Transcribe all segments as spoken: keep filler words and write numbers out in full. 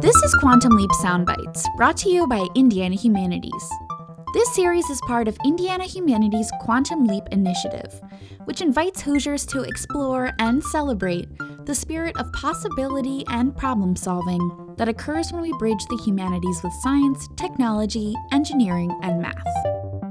This is Quantum Leap Soundbites, brought to you by Indiana Humanities. This series is part of Indiana Humanities' Quantum Leap Initiative, which invites Hoosiers to explore and celebrate the spirit of possibility and problem-solving that occurs when we bridge the humanities with science, technology, engineering, and math.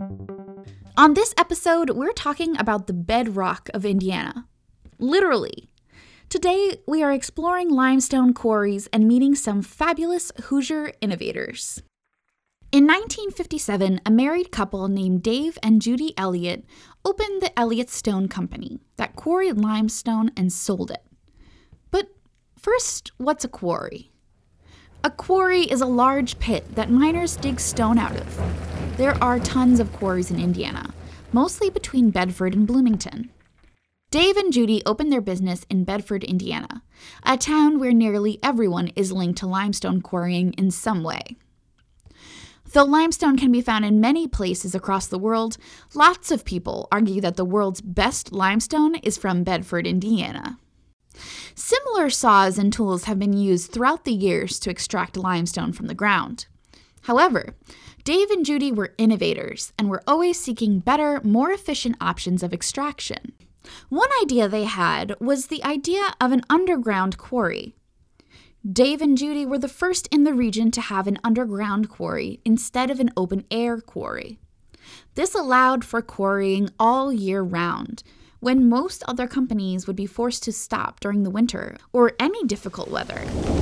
On this episode, we're talking about the bedrock of Indiana. Literally. Today, we are exploring limestone quarries and meeting some fabulous Hoosier innovators. In nineteen fifty-seven, a married couple named Dave and Judy Elliott opened the Elliott Stone Company that quarried limestone and sold it. But first, what's a quarry? A quarry is a large pit that miners dig stone out of. There are tons of quarries in Indiana, mostly between Bedford and Bloomington. Dave and Judy opened their business in Bedford, Indiana, a town where nearly everyone is linked to limestone quarrying in some way. Though limestone can be found in many places across the world, lots of people argue that the world's best limestone is from Bedford, Indiana. Similar saws and tools have been used throughout the years to extract limestone from the ground. However, Dave and Judy were innovators and were always seeking better, more efficient options of extraction. One idea they had was the idea of an underground quarry. Dave and Judy were the first in the region to have an underground quarry instead of an open-air quarry. This allowed for quarrying all year round, when most other companies would be forced to stop during the winter or any difficult weather.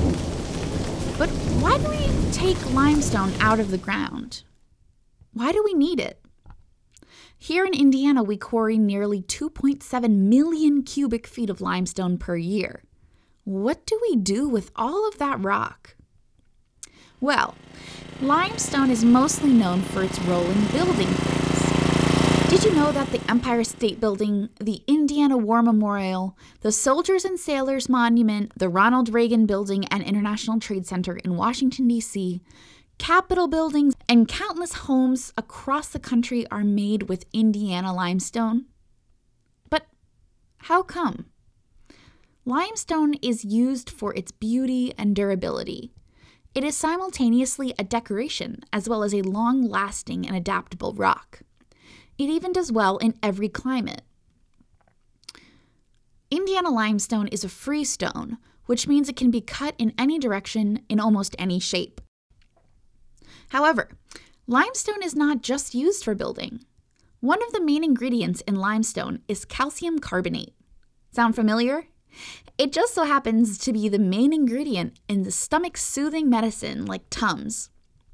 But why do we take limestone out of the ground? Why do we need it? Here in Indiana, we quarry nearly two point seven million cubic feet of limestone per year. What do we do with all of that rock? Well, limestone is mostly known for its role in building things. Did you know that the Empire State Building, the Indiana War Memorial, the Soldiers and Sailors Monument, the Ronald Reagan Building and International Trade Center in Washington, D C, Capitol buildings, and countless homes across the country are made with Indiana limestone? But how come? Limestone is used for its beauty and durability. It is simultaneously a decoration as well as a long-lasting and adaptable rock. It even does well in every climate. Indiana limestone is a free stone, which means it can be cut in any direction in almost any shape. However, limestone is not just used for building. One of the main ingredients in limestone is calcium carbonate. Sound familiar? It just so happens to be the main ingredient in the stomach-soothing medicine like Tums.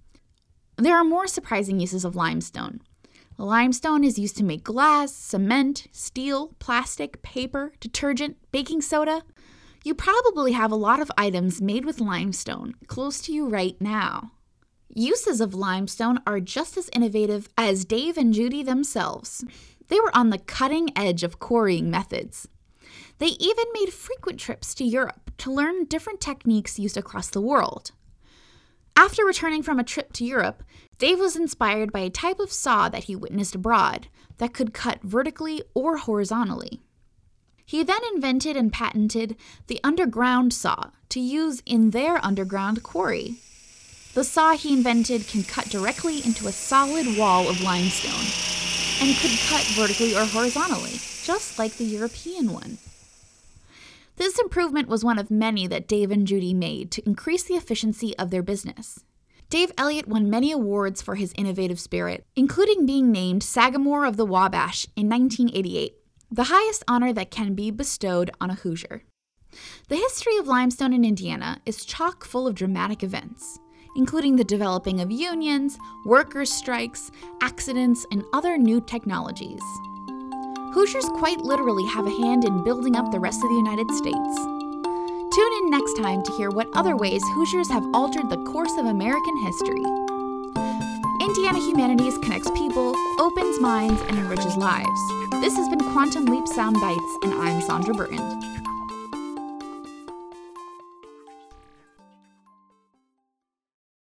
There are more surprising uses of limestone. Limestone is used to make glass, cement, steel, plastic, paper, detergent, baking soda. You probably have a lot of items made with limestone close to you right now. Uses of limestone are just as innovative as Dave and Judy themselves. They were on the cutting edge of quarrying methods. They even made frequent trips to Europe to learn different techniques used across the world. After returning from a trip to Europe, Dave was inspired by a type of saw that he witnessed abroad that could cut vertically or horizontally. He then invented and patented the underground saw to use in their underground quarry. The saw he invented can cut directly into a solid wall of limestone and could cut vertically or horizontally, just like the European one. This improvement was one of many that Dave and Judy made to increase the efficiency of their business. Dave Elliott won many awards for his innovative spirit, including being named Sagamore of the Wabash in nineteen eighty-eight, the highest honor that can be bestowed on a Hoosier. The history of limestone in Indiana is chock full of dramatic events, including the developing of unions, workers' strikes, accidents, and other new technologies. Hoosiers quite literally have a hand in building up the rest of the United States. Tune in next time to hear what other ways Hoosiers have altered the course of American history. Indiana Humanities connects people, opens minds, and enriches lives. This has been Quantum Leap Soundbites, and I'm Sandra Burton.